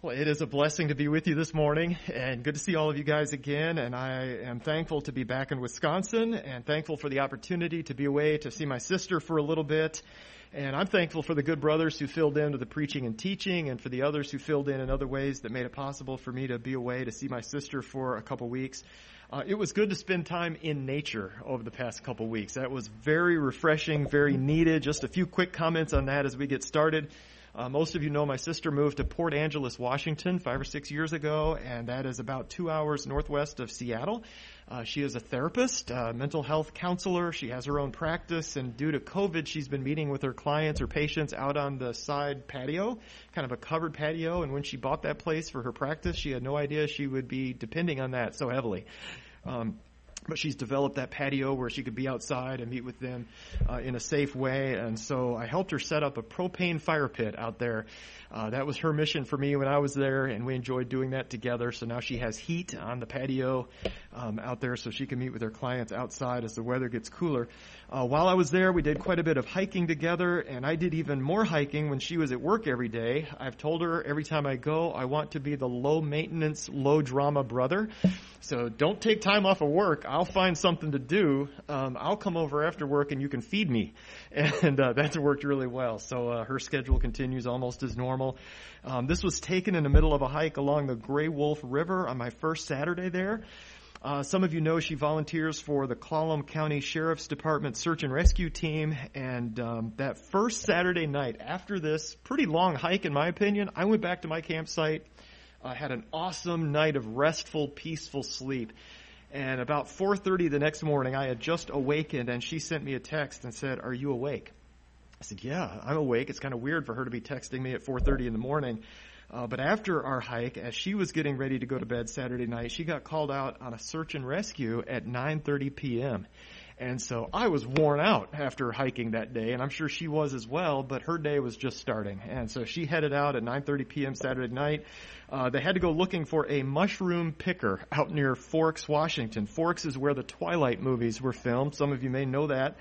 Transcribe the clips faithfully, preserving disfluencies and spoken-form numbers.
Well, it is a blessing to be with you this morning, and good to see all of you guys again. And I am thankful to be back in Wisconsin, and thankful for the opportunity to be away to see my sister for a little bit. And I'm thankful for the good brothers who filled in with the preaching and teaching, and for the others who filled in in other ways that made it possible for me to be away to see my sister for a couple weeks. Uh, it was good to spend time in nature over the past couple weeks. That was very refreshing, very needed. Just a few quick comments on that as we get started. Uh, most of you know my sister moved to Port Angeles, Washington, five or six years ago, and that is about two hours northwest of Seattle. Uh, she is a therapist, uh, mental health counselor. She has her own practice, and due to COVID, she's been meeting with her clients or patients out on the side patio, kind of a covered patio, and when she bought that place for her practice, she had no idea she would be depending on that so heavily. Um, But she's developed that patio where she could be outside and meet with them uh, in a safe way. And so I helped her set up a propane fire pit out there. Uh, that was her mission for me when I was there, and we enjoyed doing that together. So now she has heat on the patio um, out there so she can meet with her clients outside as the weather gets cooler. Uh, while I was there, we did quite a bit of hiking together, and I did even more hiking when she was at work every day. I've told her every time I go, I want to be the low-maintenance, low-drama brother. So don't take time off of work. I'll find something to do. Um, I'll come over after work and you can feed me. And uh, that's worked really well. So uh, her schedule continues almost as normal. Um, this was taken in the middle of a hike along the Gray Wolf River on my first Saturday there. Uh, some of you know she volunteers for the Clallam County Sheriff's Department Search and Rescue Team. And um, that first Saturday night after this pretty long hike, in my opinion, I went back to my campsite. I uh, had an awesome night of restful, peaceful sleep. And about four thirty the next morning, I had just awakened, and she sent me a text and said, "Are you awake?" I said, "Yeah, I'm awake." It's kind of weird for her to be texting me at four thirty in the morning. Uh, but after our hike, as she was getting ready to go to bed Saturday night, she got called out on a search and rescue at nine thirty p.m. And so I was worn out after hiking that day, and I'm sure she was as well, but her day was just starting. And so she headed out at nine thirty p.m. Saturday night. Uh, they had to go looking for a mushroom picker out near Forks, Washington. Forks is where the Twilight movies were filmed. Some of you may know that.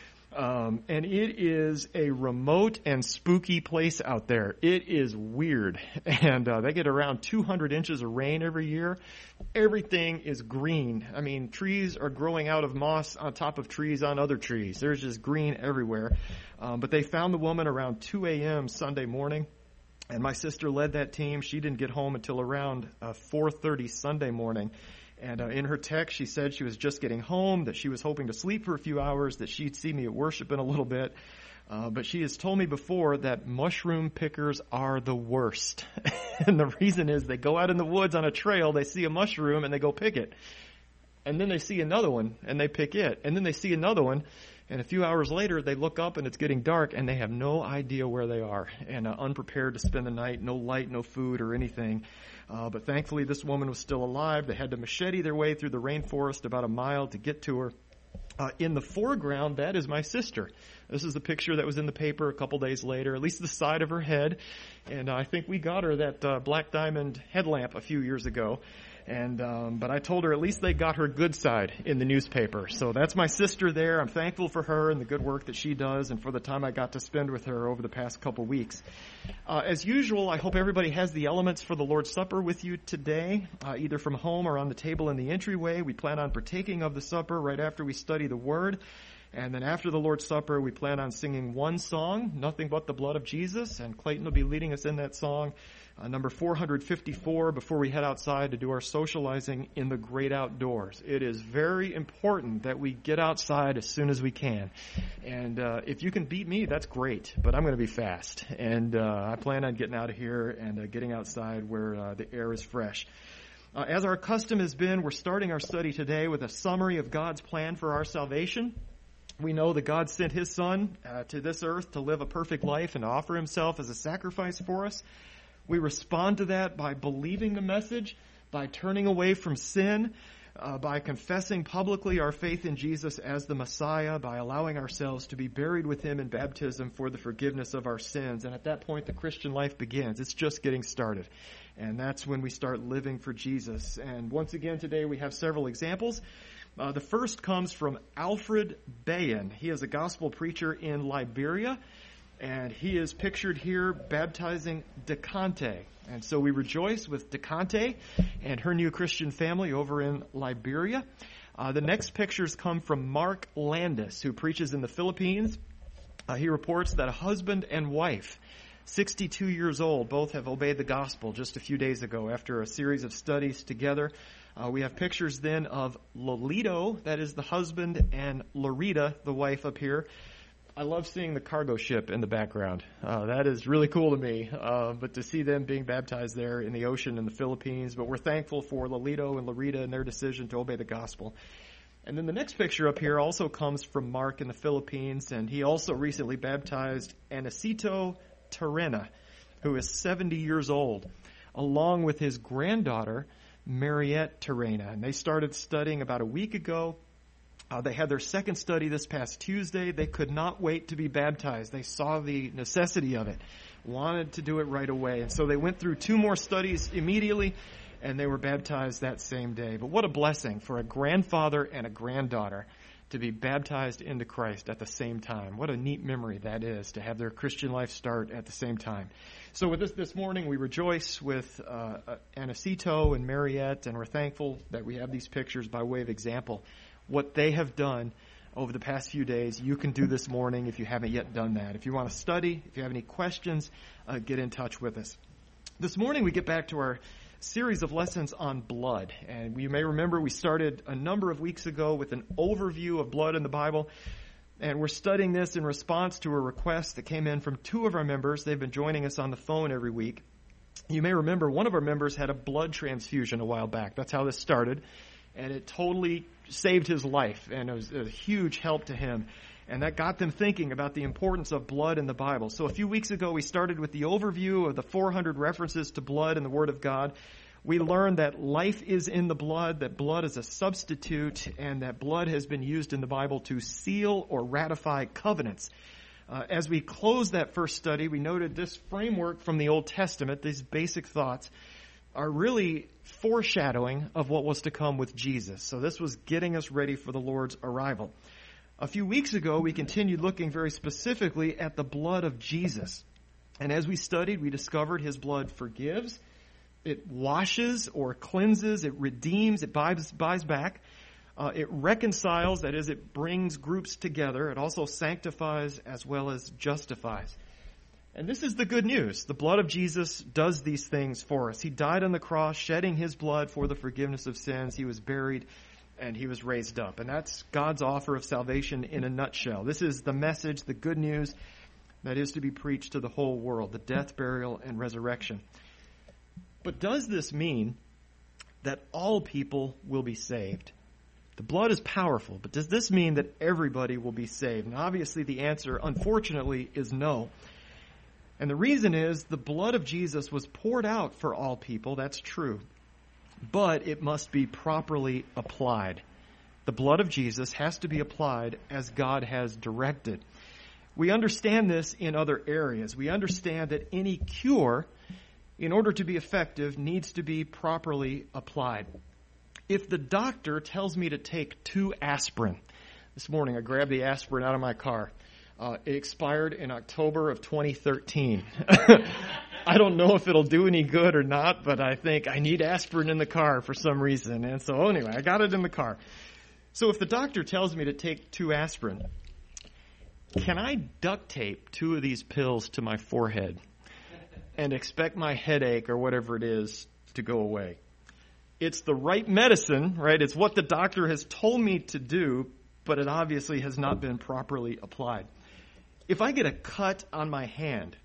Um, and it is a remote and spooky place out there. It is weird. And uh, they get around two hundred inches of rain every year. Everything is green. I mean, trees are growing out of moss on top of trees on other trees. There's just green everywhere. Um, but they found the woman around two a.m. Sunday morning. And my sister led that team. She didn't get home until around uh, four thirty Sunday morning. And uh, in her text, she said she was just getting home, that she was hoping to sleep for a few hours, that she'd see me at worship in a little bit. Uh, but she has told me before that mushroom pickers are the worst. And the reason is they go out in the woods on a trail, they see a mushroom, and they go pick it. And then they see another one, and they pick it. And then they see another one, and a few hours later, they look up, and it's getting dark, and they have no idea where they are, and uh, unprepared to spend the night, no light, no food, or anything. Uh, but thankfully, this woman was still alive. They had to machete their way through the rainforest about a mile to get to her. Uh, in the foreground, that is my sister. This is the picture that was in the paper a couple days later, at least the side of her head. And uh, I think we got her that uh, Black Diamond headlamp a few years ago. And um, but I told her at least they got her good side in the newspaper. So that's my sister there. I'm thankful for her and the good work that she does and for the time I got to spend with her over the past couple weeks. Uh, as usual, I hope everybody has the elements for the Lord's Supper with you today, uh, either from home or on the table in the entryway. We plan on partaking of the supper right after we study the Word. And then after the Lord's Supper, we plan on singing one song, Nothing But the Blood of Jesus, and Clayton will be leading us in that song. Uh, number four hundred fifty-four, before we head outside to do our socializing in the great outdoors. It is very important that we get outside as soon as we can. And uh, if you can beat me, that's great, but I'm going to be fast. And uh, I plan on getting out of here and uh, getting outside where uh, the air is fresh. Uh, as our custom has been, we're starting our study today with a summary of God's plan for our salvation. We know that God sent His Son uh, to this earth to live a perfect life and to offer Himself as a sacrifice for us. We respond to that by believing the message, by turning away from sin, uh, by confessing publicly our faith in Jesus as the Messiah, by allowing ourselves to be buried with Him in baptism for the forgiveness of our sins. And at that point, the Christian life begins. It's just getting started. And that's when we start living for Jesus. And once again, today we have several examples. Uh, the first comes from Alfred Bayen. He is a gospel preacher in Liberia. And he is pictured here baptizing DeConte. And so we rejoice with DeConte and her new Christian family over in Liberia. Uh, the next pictures come from Mark Landis, who preaches in the Philippines. Uh, he reports that a husband and wife, sixty-two years old, both have obeyed the gospel just a few days ago after a series of studies together. Uh, we have pictures then of Lolito, that is the husband, and Larita, the wife, up here. I love seeing the cargo ship in the background. Uh, that is really cool to me, uh, but to see them being baptized there in the ocean in the Philippines. But we're thankful for Lolito and Larita and their decision to obey the gospel. And then the next picture up here also comes from Mark in the Philippines, and he also recently baptized Anacito Terena, who is seventy years old, along with his granddaughter, Mariette Terena. And they started studying about a week ago. Uh, they had their second study this past Tuesday. They could not wait to be baptized. They saw the necessity of it, wanted to do it right away. And so they went through two more studies immediately, and they were baptized that same day. But what a blessing for a grandfather and a granddaughter to be baptized into Christ at the same time. What a neat memory that is, to have their Christian life start at the same time. So with this this morning, we rejoice with uh, Anacito and Mariette, and we're thankful that we have these pictures by way of example. What they have done over the past few days, you can do this morning if you haven't yet done that. If you want to study, if you have any questions, uh, get in touch with us. This morning, we get back to our series of lessons on blood. And you may remember we started a number of weeks ago with an overview of blood in the Bible. And we're studying this in response to a request that came in from two of our members. They've been joining us on the phone every week. You may remember one of our members had a blood transfusion a while back. That's how this started. And it totally saved his life. And it was a huge help to him. And that got them thinking about the importance of blood in the Bible. So a few weeks ago, we started with the overview of the four hundred references to blood in the Word of God. We learned that life is in the blood, that blood is a substitute, and that blood has been used in the Bible to seal or ratify covenants. Uh, as we closed that first study, we noted this framework from the Old Testament, these basic thoughts, are really foreshadowing of what was to come with Jesus. So this was getting us ready for the Lord's arrival. A few weeks ago, we continued looking very specifically at the blood of Jesus. And as we studied, we discovered his blood forgives, it washes or cleanses, it redeems, it buys, buys back, uh, it reconciles, that is, it brings groups together. It also sanctifies as well as justifies. And this is the good news. The blood of Jesus does these things for us. He died on the cross, shedding his blood for the forgiveness of sins. He was buried, and he was raised up. And that's God's offer of salvation in a nutshell. This is the message, the good news that is to be preached to the whole world, the death, burial, and resurrection. But does this mean that all people will be saved? The blood is powerful, but does this mean that everybody will be saved? And obviously the answer, unfortunately, is no. And the reason is the blood of Jesus was poured out for all people, that's true. But it must be properly applied. The blood of Jesus has to be applied as God has directed. We understand this in other areas. We understand that any cure, in order to be effective, needs to be properly applied. If the doctor tells me to take two aspirin, this morning I grabbed the aspirin out of my car. Uh, it expired in October of twenty thirteen. I don't know if it'll do any good or not, but I think I need aspirin in the car for some reason. And so anyway, I got it in the car. So if the doctor tells me to take two aspirin, can I duct tape two of these pills to my forehead and expect my headache or whatever it is to go away? It's the right medicine, right? It's what the doctor has told me to do, but it obviously has not been properly applied. If I get a cut on my hand,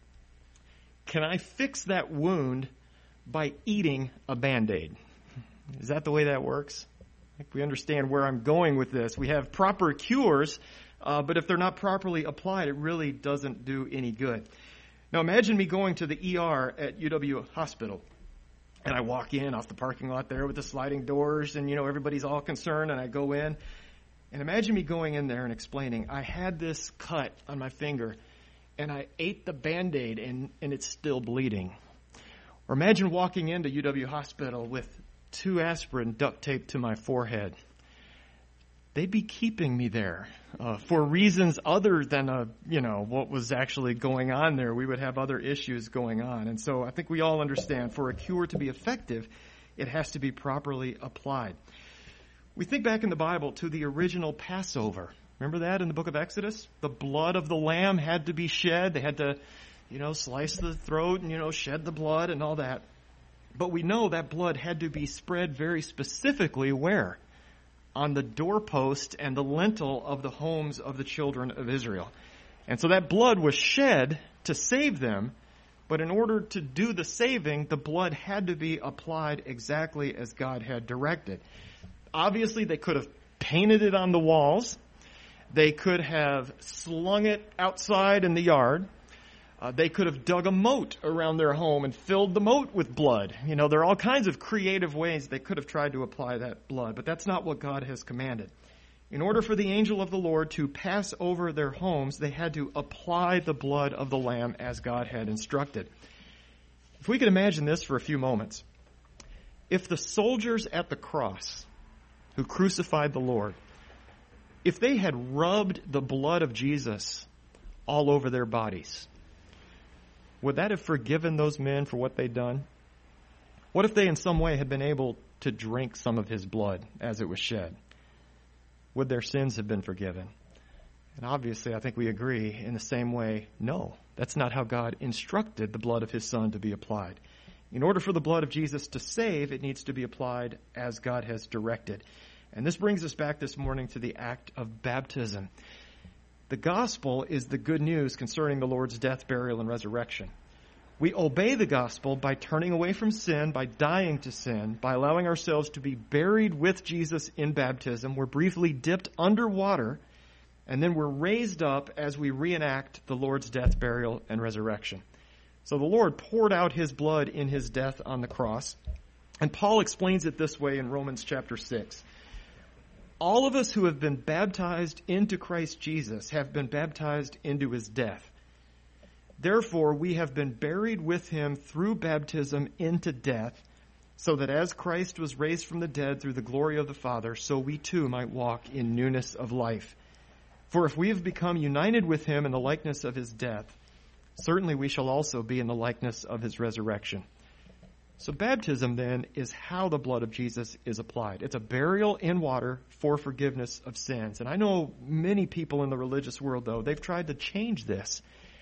can I fix that wound by eating a Band-Aid? Is that the way that works? I think we understand where I'm going with this. We have proper cures, uh, but if they're not properly applied, it really doesn't do any good. Now imagine me going to the E R at U W Hospital, and I walk in off the parking lot there with the sliding doors, and you know everybody's all concerned, and I go in. And imagine me going in there and explaining, I had this cut on my finger, and I ate the Band-Aid, and, and it's still bleeding. Or imagine walking into U W Hospital with two aspirin duct taped to my forehead. they'd be keeping me there uh, for reasons other than, uh, you know, what was actually going on there. We would have other issues going on. And so I think we all understand for a cure to be effective, it has to be properly applied. We think back in the Bible to the original Passover. Remember that in the book of Exodus? The blood of the lamb had to be shed. They had to, you know, slice the throat and, you know, shed the blood and all that. But we know that blood had to be spread very specifically where? On the doorpost and the lintel of the homes of the children of Israel. And so that blood was shed to save them, but in order to do the saving, the blood had to be applied exactly as God had directed. Obviously, they could have painted it on the walls. They could have slung it outside in the yard. Uh, they could have dug a moat around their home and filled the moat with blood. You know, there are all kinds of creative ways they could have tried to apply that blood, but that's not what God has commanded. In order for the angel of the Lord to pass over their homes, they had to apply the blood of the lamb as God had instructed. If we could imagine this for a few moments, if the soldiers at the cross who crucified the Lord, if they had rubbed the blood of Jesus all over their bodies, would that have forgiven those men for what they'd done? What if they in some way had been able to drink some of his blood as it was shed? Would their sins have been forgiven? And obviously, I think we agree in the same way, no. That's not how God instructed the blood of his Son to be applied. In order for the blood of Jesus to save, it needs to be applied as God has directed. And this brings us back this morning to the act of baptism. The gospel is the good news concerning the Lord's death, burial, and resurrection. We obey the gospel by turning away from sin, by dying to sin, by allowing ourselves to be buried with Jesus in baptism. We're briefly dipped underwater, and then we're raised up as we reenact the Lord's death, burial, and resurrection. So the Lord poured out his blood in his death on the cross, and Paul explains it this way in Romans chapter six. All of us who have been baptized into Christ Jesus have been baptized into his death. Therefore, we have been buried with him through baptism into death, so that as Christ was raised from the dead through the glory of the Father, so we too might walk in newness of life. For if we have become united with him in the likeness of his death, certainly we shall also be in the likeness of his resurrection. So baptism, then, is how the blood of Jesus is applied. It's a burial in water for forgiveness of sins. And I know many people in the religious world, though, they've tried to change this.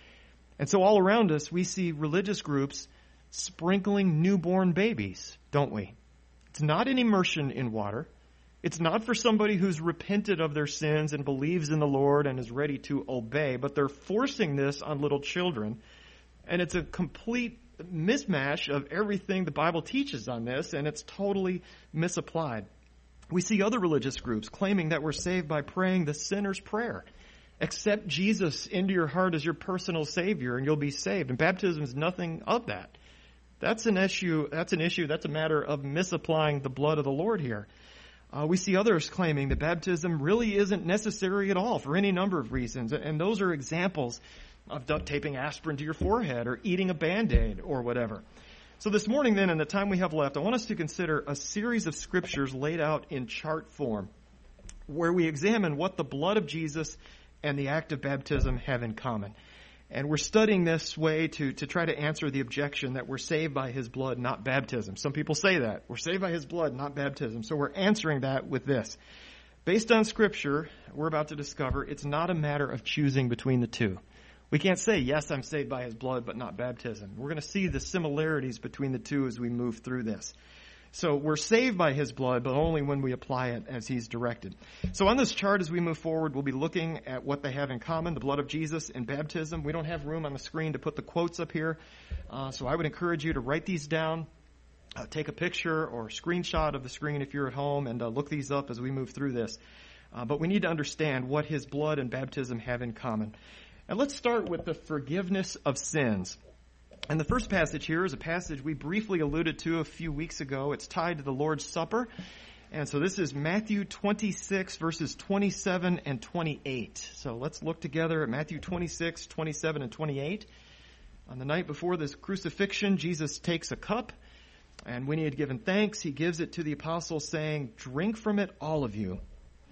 And so all around us, we see religious groups sprinkling newborn babies, don't we? It's not an immersion in water. It's not for somebody who's repented of their sins and believes in the Lord and is ready to obey, but they're forcing this on little children. And it's a complete mismatch of everything the Bible teaches on this, and it's totally misapplied. We see other religious groups claiming that we're saved by praying the sinner's prayer. Accept Jesus into your heart as your personal Savior, and you'll be saved. And baptism is nothing of that. That's an issue. That's an issue. That's a matter of misapplying the blood of the Lord here. Uh, we see others claiming that baptism really isn't necessary at all for any number of reasons, and those are examples of duct taping aspirin to your forehead or eating a Band-Aid or whatever. So this morning then, in the time we have left, I want us to consider a series of scriptures laid out in chart form where we examine what the blood of Jesus and the act of baptism have in common. And we're studying this way to, to try to answer the objection that we're saved by his blood, not baptism. Some people say that. We're saved by his blood, not baptism. So we're answering that with this. Based on scripture, we're about to discover it's not a matter of choosing between the two. We can't say, yes, I'm saved by his blood, but not baptism. We're going to see the similarities between the two as we move through this. So we're saved by his blood, but only when we apply it as he's directed. So on this chart, as we move forward, we'll be looking at what they have in common, the blood of Jesus and baptism. We don't have room on the screen to put the quotes up here, uh, so I would encourage you to write these down, uh, take a picture or a screenshot of the screen if you're at home, and uh, look these up as we move through this. Uh, but we need to understand what his blood and baptism have in common. And let's start with the forgiveness of sins. And the first passage here is a passage we briefly alluded to a few weeks ago. It's tied to the Lord's Supper. And so this is Matthew twenty-six, verses twenty-seven and twenty-eight. So let's look together at Matthew twenty-six, twenty-seven, and twenty-eight. On the night before this crucifixion, Jesus takes a cup, and when he had given thanks, he gives it to the apostles, saying, "Drink from it, all of you.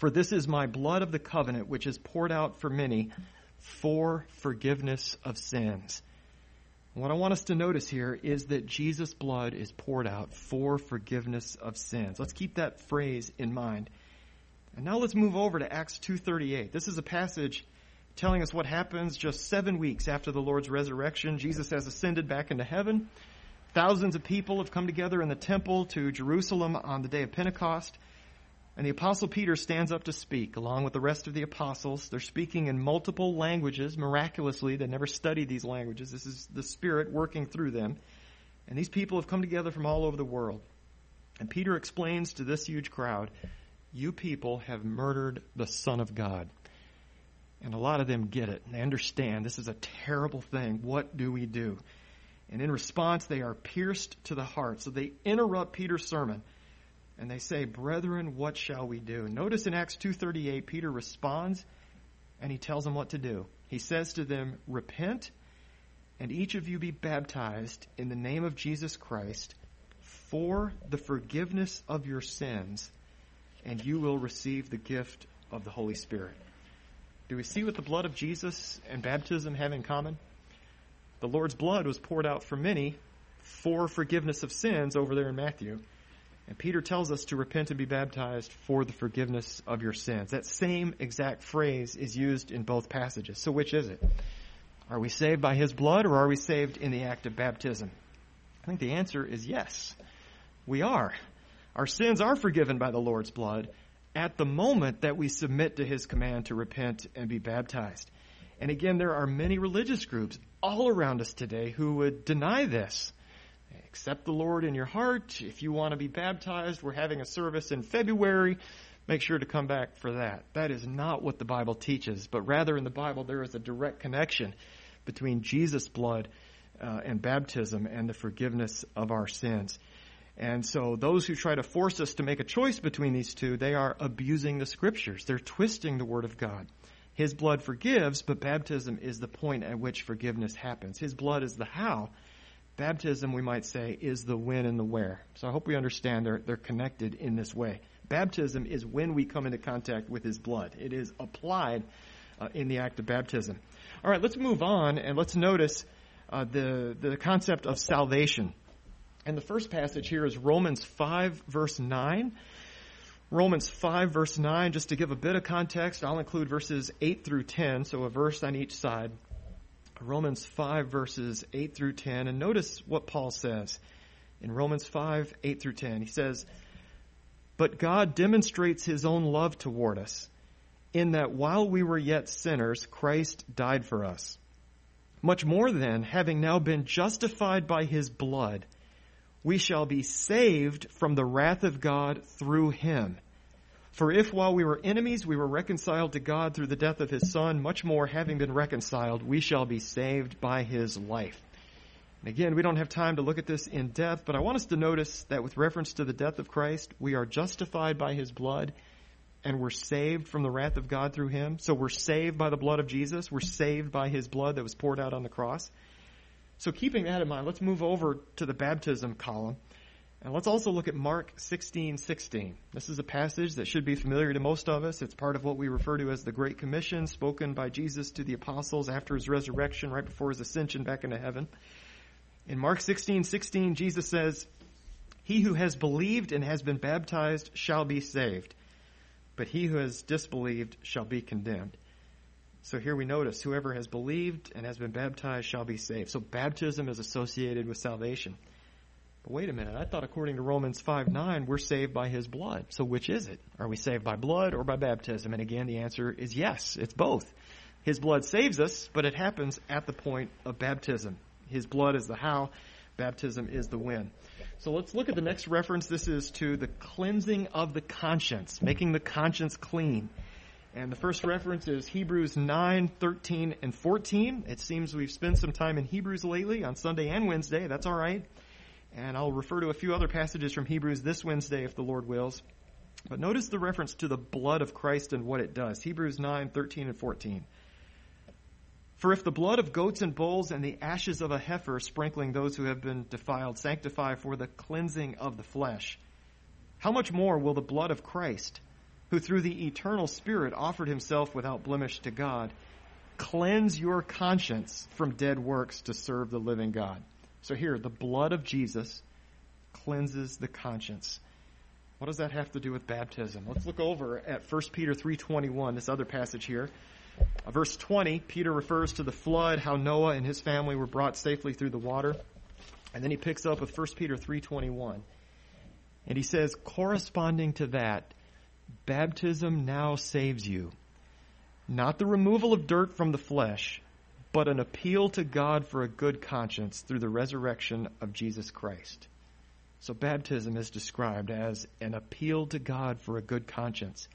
For this is my blood of the covenant, which is poured out for many for forgiveness of sins. What I want us to notice here is that Jesus' blood is poured out for forgiveness of sins. Let's keep that phrase in mind. And now let's move over to Acts two thirty-eight. This is a passage telling us what happens just seven weeks after the Lord's resurrection. Jesus has ascended back into heaven. Thousands of people have come together in the temple to Jerusalem on the day of Pentecost. And the Apostle Peter stands up to speak along with the rest of the apostles. They're speaking in multiple languages, miraculously. They never studied these languages. This is the Spirit working through them. And these people have come together from all over the world. And Peter explains to this huge crowd, you people have murdered the Son of God. And a lot of them get it. And they understand this is a terrible thing. What do we do? And in response, they are pierced to the heart. So they interrupt Peter's sermon. And they say, brethren, what shall we do? Notice in Acts two thirty-eight, Peter responds and he tells them what to do. He says to them, repent and each of you be baptized in the name of Jesus Christ for the forgiveness of your sins, and you will receive the gift of the Holy Spirit. Do we see what the blood of Jesus and baptism have in common? The Lord's blood was poured out for many for forgiveness of sins over there in Matthew. And Peter tells us to repent and be baptized for the forgiveness of your sins. That same exact phrase is used in both passages. So which is it? Are we saved by his blood or are we saved in the act of baptism? I think the answer is yes. We are. Our sins are forgiven by the Lord's blood at the moment that we submit to his command to repent and be baptized. And again, there are many religious groups all around us today who would deny this. Accept the Lord in your heart. If you want to be baptized, we're having a service in February. Make sure to come back for that. That is not what the Bible teaches, but rather in the Bible there is a direct connection between Jesus' blood uh, and baptism and the forgiveness of our sins. And so those who try to force us to make a choice between these two, they are abusing the Scriptures. They're twisting the Word of God. His blood forgives, but baptism is the point at which forgiveness happens. His blood is the how. Baptism, we might say, is the when and the where. So I hope we understand they're, they're connected in this way. Baptism is when we come into contact with his blood. It is applied uh, in the act of baptism. All right, let's move on and let's notice uh, the, the concept of salvation. And the first passage here is Romans five, verse nine. Romans five, verse nine, just to give a bit of context, I'll include verses eight through ten, so a verse on each side. Romans five, verses eight through ten. And notice what Paul says in Romans five, eight through ten. He says, but God demonstrates his own love toward us, in that while we were yet sinners, Christ died for us. Much more then, having now been justified by his blood, we shall be saved from the wrath of God through him. For if while we were enemies, we were reconciled to God through the death of his Son, much more, having been reconciled, we shall be saved by his life. And again, we don't have time to look at this in depth, but I want us to notice that with reference to the death of Christ, we are justified by his blood, and we're saved from the wrath of God through him. So we're saved by the blood of Jesus. We're saved by his blood that was poured out on the cross. So keeping that in mind, let's move over to the baptism column. And let's also look at Mark sixteen sixteen. This is a passage that should be familiar to most of us. It's part of what we refer to as the Great Commission, spoken by Jesus to the apostles after his resurrection, right before his ascension back into heaven. In Mark sixteen sixteen, Jesus says, he who has believed and has been baptized shall be saved, but he who has disbelieved shall be condemned. So here we notice, whoever has believed and has been baptized shall be saved. So baptism is associated with salvation. But wait a minute, I thought according to Romans five nine, we're saved by his blood. So which is it? Are we saved by blood or by baptism? And again, the answer is yes, it's both. His blood saves us, but it happens at the point of baptism. His blood is the how, baptism is the when. So let's look at the next reference. This is to the cleansing of the conscience, making the conscience clean. And the first reference is Hebrews nine, thirteen, and fourteen. It seems we've spent some time in Hebrews lately on Sunday and Wednesday. That's all right. And I'll refer to a few other passages from Hebrews this Wednesday if the Lord wills. But notice the reference to the blood of Christ and what it does. Hebrews nine, thirteen, and fourteen. For if the blood of goats and bulls and the ashes of a heifer sprinkling those who have been defiled sanctify for the cleansing of the flesh, how much more will the blood of Christ, who through the eternal Spirit offered himself without blemish to God, cleanse your conscience from dead works to serve the living God. So here, the blood of Jesus cleanses the conscience. What does that have to do with baptism? Let's look over at First Peter three twenty-one, this other passage here. Uh, verse twenty, Peter refers to the flood, how Noah and his family were brought safely through the water. And then he picks up with First Peter three twenty-one. And he says, corresponding to that, baptism now saves you. Not the removal of dirt from the flesh, but an appeal to God for a good conscience through the resurrection of Jesus Christ. So baptism is described as an appeal to God for a good conscience.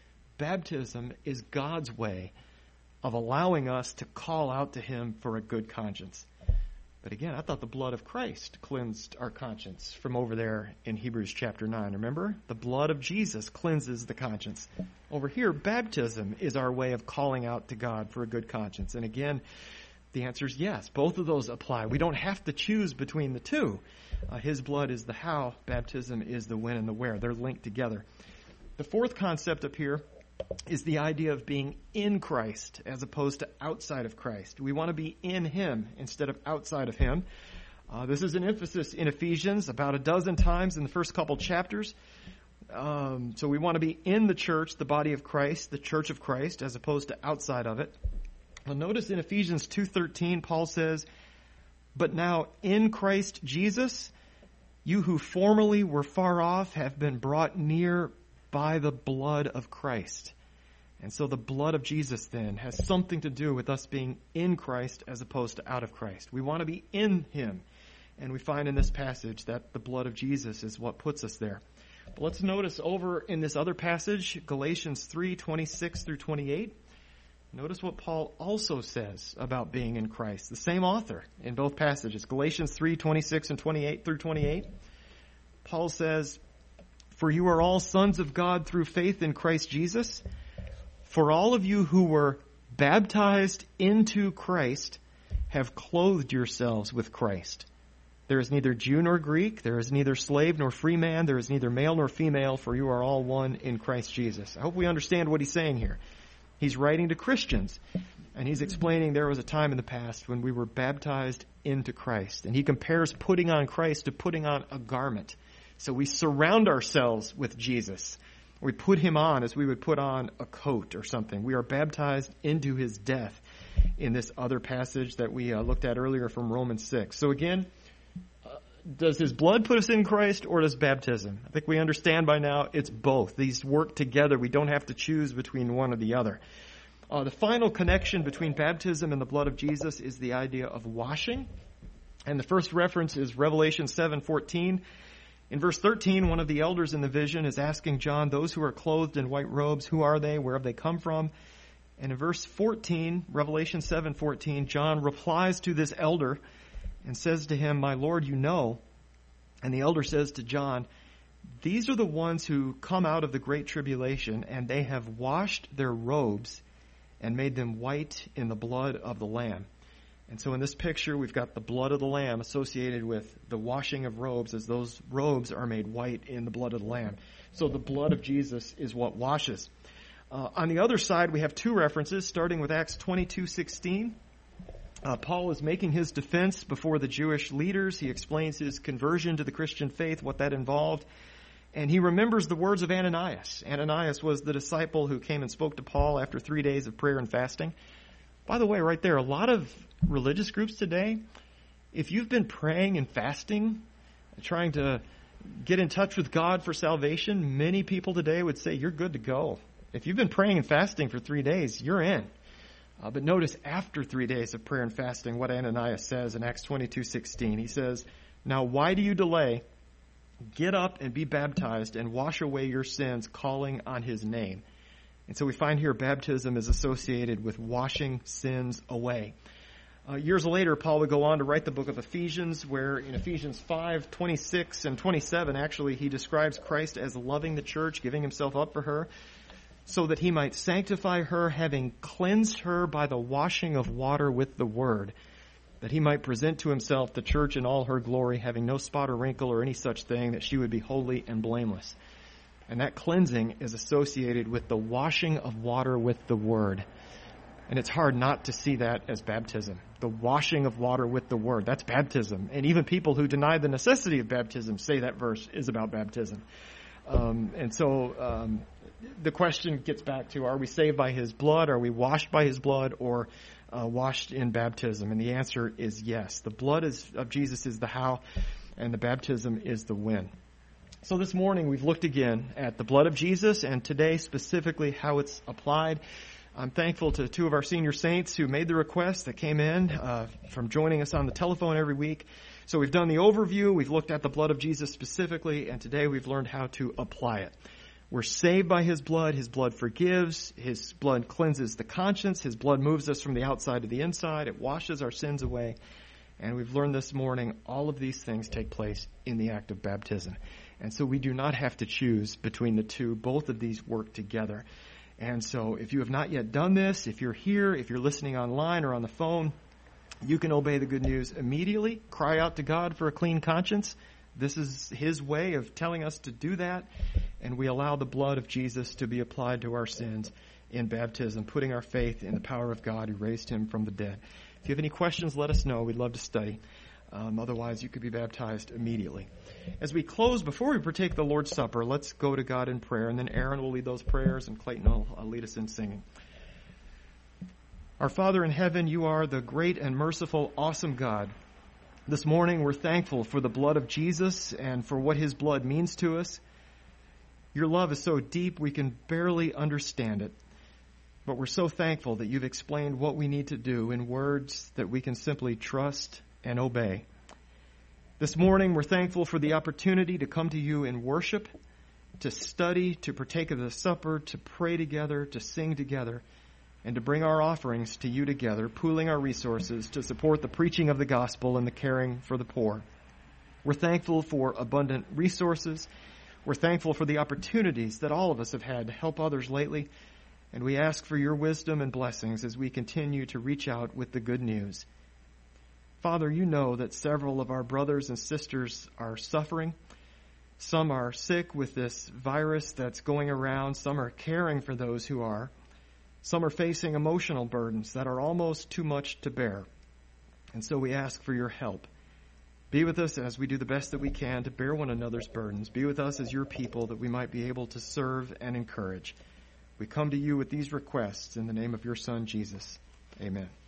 Baptism is God's way of allowing us to call out to him for a good conscience. But again, I thought the blood of Christ cleansed our conscience from over there in Hebrews chapter nine. Remember? The blood of Jesus cleanses the conscience. Over here, baptism is our way of calling out to God for a good conscience. And again, the answer is yes. Both of those apply. We don't have to choose between the two. Uh, his blood is the how. Baptism is the when and the where. They're linked together. The fourth concept up here is the idea of being in Christ as opposed to outside of Christ. We want to be in him instead of outside of him. Uh, this is an emphasis in Ephesians about a dozen times in the first couple chapters. Um, so we want to be in the church, the body of Christ, the church of Christ, as opposed to outside of it. Well, notice in Ephesians two thirteen, Paul says, but now in Christ Jesus, you who formerly were far off have been brought near by the blood of Christ. And so the blood of Jesus then has something to do with us being in Christ as opposed to out of Christ. We want to be in him. And we find in this passage that the blood of Jesus is what puts us there. But let's notice over in this other passage, Galatians three twenty-six through twenty-eight. Notice what Paul also says about being in Christ. The same author in both passages, Galatians three twenty-six and twenty-eight through twenty-eight. Paul says, for you are all sons of God through faith in Christ Jesus. For all of you who were baptized into Christ have clothed yourselves with Christ. There is neither Jew nor Greek. There is neither slave nor free man. There is neither male nor female, for you are all one in Christ Jesus. I hope we understand what he's saying here. He's writing to Christians, and he's explaining there was a time in the past when we were baptized into Christ. And he compares putting on Christ to putting on a garment. So we surround ourselves with Jesus. We put him on as we would put on a coat or something. We are baptized into his death in this other passage that we uh, looked at earlier from Romans six. So again, uh, does his blood put us in Christ or does baptism? I think we understand by now it's both. These work together. We don't have to choose between one or the other. Uh, the final connection between baptism and the blood of Jesus is the idea of washing. And the first reference is Revelation seven fourteen. In verse thirteen, one of the elders in the vision is asking John, those who are clothed in white robes, who are they? Where have they come from? And in verse fourteen, Revelation seven fourteen, John replies to this elder and says to him, my Lord, you know. And the elder says to John, these are the ones who come out of the great tribulation, and they have washed their robes and made them white in the blood of the Lamb. And so in this picture, we've got the blood of the Lamb associated with the washing of robes, as those robes are made white in the blood of the Lamb. So the blood of Jesus is what washes. Uh, on the other side, we have two references, starting with Acts twenty-two sixteen. Uh, Paul is making his defense before the Jewish leaders. He explains his conversion to the Christian faith, what that involved. And he remembers the words of Ananias. Ananias was the disciple who came and spoke to Paul after three days of prayer and fasting. By the way, right there, a lot of religious groups today, if you've been praying and fasting, trying to get in touch with God for salvation, many people today would say you're good to go. If you've been praying and fasting for three days, you're in. Uh, but notice after three days of prayer and fasting, what Ananias says in Acts twenty-two sixteen. He says, now why do you delay? Get up and be baptized and wash away your sins, calling on his name. And so we find here baptism is associated with washing sins away. Uh, years later, Paul would go on to write the book of Ephesians, where in Ephesians five twenty-six and twenty-seven, actually, he describes Christ as loving the church, giving himself up for her, so that he might sanctify her, having cleansed her by the washing of water with the word, that he might present to himself the church in all her glory, having no spot or wrinkle or any such thing, that she would be holy and blameless. And that cleansing is associated with the washing of water with the Word. And it's hard not to see that as baptism. The washing of water with the Word. That's baptism. And even people who deny the necessity of baptism say that verse is about baptism. Um, and so um, the question gets back to, are we saved by His blood? Are we washed by His blood? Or uh, washed in baptism? And the answer is yes. The blood is, of Jesus is the how, and the baptism is the when. So this morning we've looked again at the blood of Jesus, and today specifically how it's applied. I'm thankful to two of our senior saints who made the request that came in uh, from joining us on the telephone every week. So we've done the overview, we've looked at the blood of Jesus specifically, and today we've learned how to apply it. We're saved by His blood. His blood forgives. His blood cleanses the conscience. His blood moves us from the outside to the inside. It washes our sins away. And we've learned this morning, all of these things take place in the act of baptism. And so we do not have to choose between the two. Both of these work together. And so if you have not yet done this, if you're here, if you're listening online or on the phone, you can obey the good news immediately. Cry out to God for a clean conscience. This is His way of telling us to do that. And we allow the blood of Jesus to be applied to our sins in baptism, putting our faith in the power of God who raised Him from the dead. If you have any questions, let us know. We'd love to study. Um, otherwise, you could be baptized immediately. As we close, before we partake the Lord's Supper, let's go to God in prayer, and then Aaron will lead those prayers, and Clayton will uh, lead us in singing. Our Father in heaven, You are the great and merciful, awesome God. This morning, we're thankful for the blood of Jesus and for what His blood means to us. Your love is so deep, we can barely understand it. But we're so thankful that You've explained what we need to do in words that we can simply trust and obey. This morning, we're thankful for the opportunity to come to You in worship, to study, to partake of the supper, to pray together, to sing together, and to bring our offerings to You together, pooling our resources to support the preaching of the gospel and the caring for the poor. We're thankful for abundant resources. We're thankful for the opportunities that all of us have had to help others lately. And we ask for Your wisdom and blessings as we continue to reach out with the good news. Father, You know that several of our brothers and sisters are suffering. Some are sick with this virus that's going around. Some are caring for those who are. Some are facing emotional burdens that are almost too much to bear. And so we ask for Your help. Be with us as we do the best that we can to bear one another's burdens. Be with us as Your people that we might be able to serve and encourage. We come to You with these requests in the name of Your Son, Jesus. Amen.